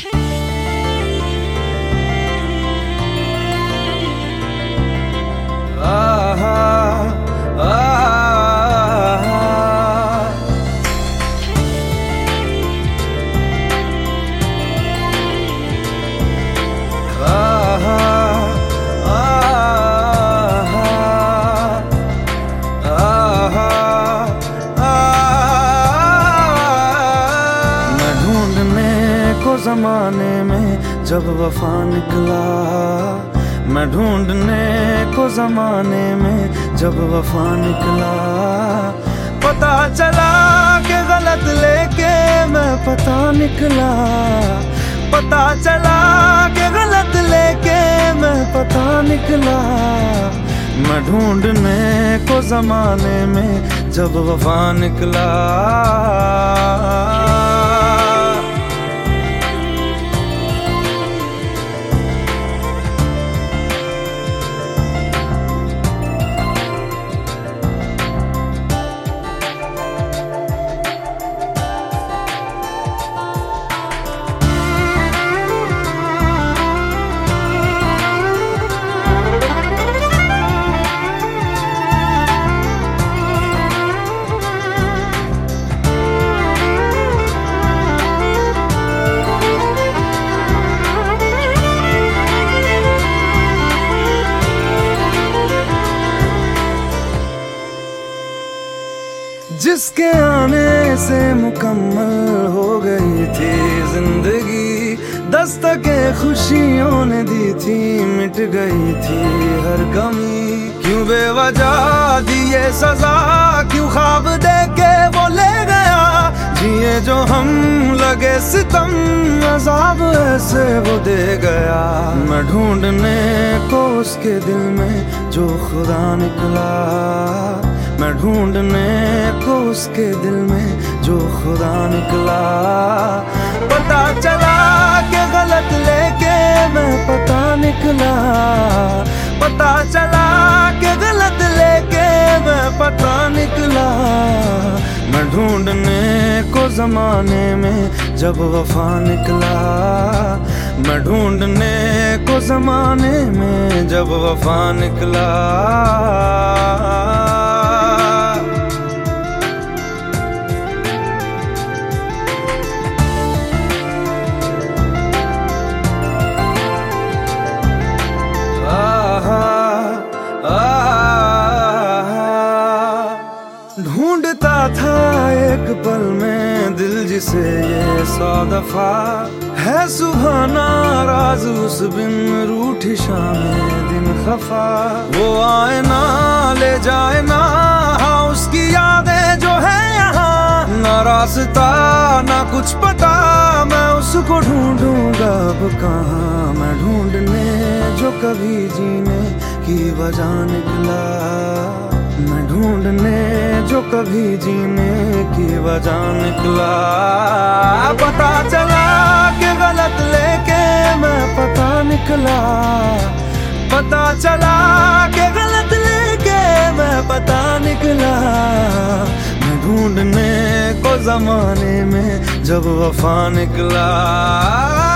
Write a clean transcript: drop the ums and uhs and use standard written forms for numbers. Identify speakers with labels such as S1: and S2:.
S1: ज़माने में जब वफा निकला, मैं ढूंढने को ज़माने में जब वफा निकला। पता चला कि गलत लेके मैं पता निकला, पता चला कि गलत लेके मैं पता निकला। मैं ढूंढने को ज़माने में जब वफा निकला। जिसके आने से मुकम्मल हो गई थी जिंदगी, दस्तके खुशियों ने दी थी, मिट गई थी हर कमी। क्यों बेवजह दिए सजा, क्यों ख्वाब देके वो ले गया। जिए जो हम लगे सितम, अज़ाब ऐसे वो दे गया। मैं ढूंढने को उसके दिल में जो खुदा निकला, मैं ढूंढने को उसके दिल में जो खुदा निकला। पता चला कि गलत लेके मैं पता निकला, पता चला कि गलत लेके मैं पता निकला। मैं ढूंढने को ज़माने में जब वफा निकला, मैं ढूंढने को ज़माने में जब वफा निकला। ढूंढता था एक पल में दिल जिसे ये 100 दफा, है सुबह नाराज उस बिन रूठी शामें दिन खफा। वो आए ना ले जाए ना, हाँ उसकी यादें जो है यहाँ। ना रास्ता ना कुछ पता, मैं उसको ढूंढूंगा अब कहाँ। मैं ढूंढने जो कभी जीने की वजह निकला, मैं ढूंढने जो कभी जीने की वजह निकला। पता चला कि गलत लेके मैं पता निकला, पता चला कि गलत लेके मैं पता निकला। मैं ढूंढने को ज़माने में जब वफा निकला।